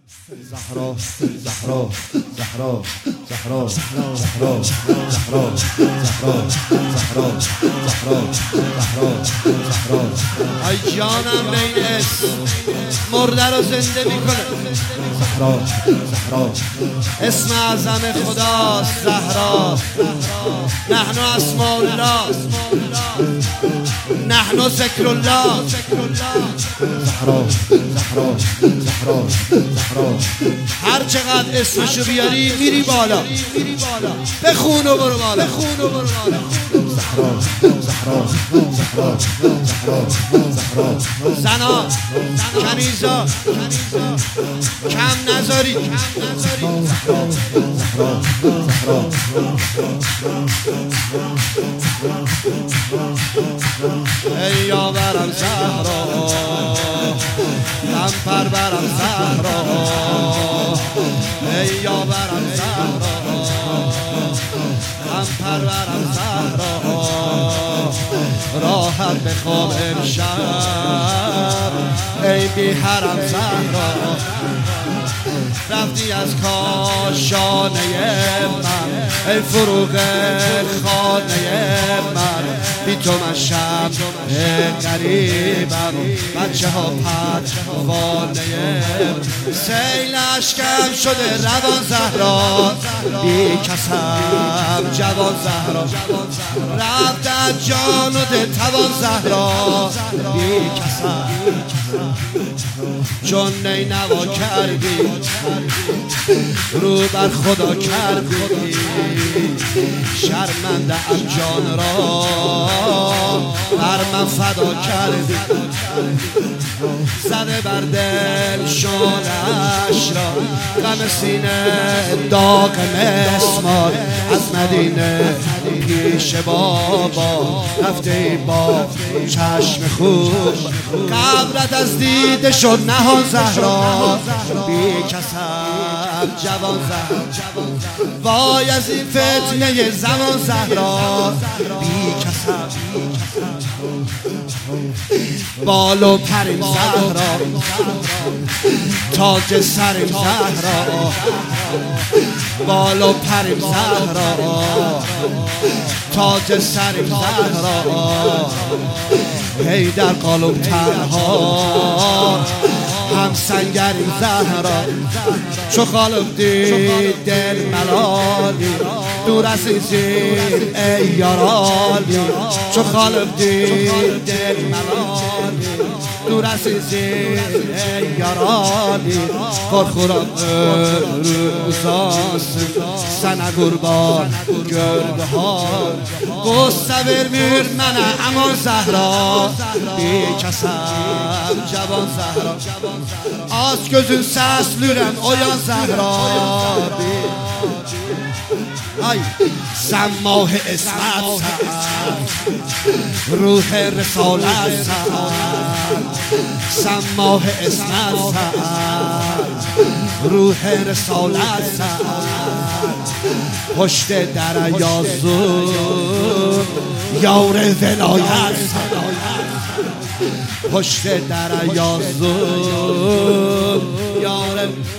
زهرا زهرا زهرا زهرا زهرا زهرا زهرا زهرا زهرا زهرا زهرا ای جانم بین اسم مرده رو زنده میکنه. زهرا زهرا اسم اعظم خداست زهرا. نحن اسماء الله نحن ذکر الله. زهرا زهرا زهرا زهرا هر چقدر اسمشو بیاری میری بالا. بخون و برو بالا. زهرا زهرا زهرا زهرا زهرا زنا کنیزا کم نذاری. زهرا زهرا زهرا ای یاورم زهرا من پرورم زهرا. ای یاورم زهرا من پرورم زهرا. راحت بخواب امشب ای بی حرم زهرا. رفتی از کاشانه من ای فروغ خانه من. بی تو من شب غریبم بچه ها پروانه. سیل اشکم شده روان زهرا. بی کسم جوان زهرا. رفت از جان و دل توان زهرا. بی کسم چون نی نوا کردی رو بر خدا کردی. شرمنده ام جان را بر من فدا کردی. زده بر دل شانش را غم سینه داغ مسمار. از مدینه پیش بابا رفته با چشم خوب. قبرت از دیده شد نهان زهرا. بی کسم جوان زهرا. وای از این فتنه زمان زهرا. بی کسم بال و پریم زهرا. تاج سریم زهرا. بال و پریم زهرا. تاج سریم زهرا. هی در قالب تنها هم سنگریم زهرا. چو خالق دید دل ملالی دور عزیزیم ای یارالی. چو خالق دید دل ملالی دور عزیزیم ای یارالی. خورخورم روزاست سنه قربان گرده ها. قصه vermir mənə aman zəhra. Bir kəsəm cavan zəhra. Az gözün səslürəm oyan zəhra. Ay sen mah اسمت روح رسالت. sen mah اسمت روح رسالت. پشت دریازون یار ولایت. پشت دریازون یار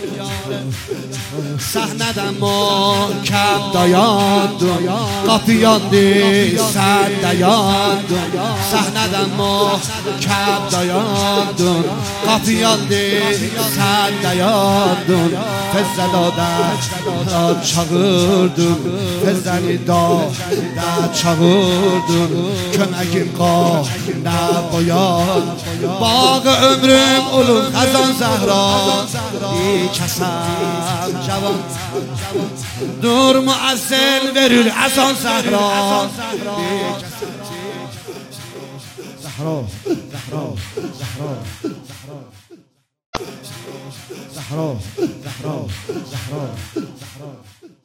Səhnədən məhkəm dayandın, qapıyandın, sən dayandın. Səhnədən məhkəm dayandın, qapıyandın, sən dayandın. Fəzzədadən çağırdın, fəzzəni da çağırdın. Köməkim qanə boyan, bağı ömrüm olur xəzan zəhra. Bir kəsəm cavan dur müəzzin verir əzan zəhra. Zəhra, Zəhra, Zəhra, Zəhra, Zəhra, Zəhra, Zəhra, Zəhra.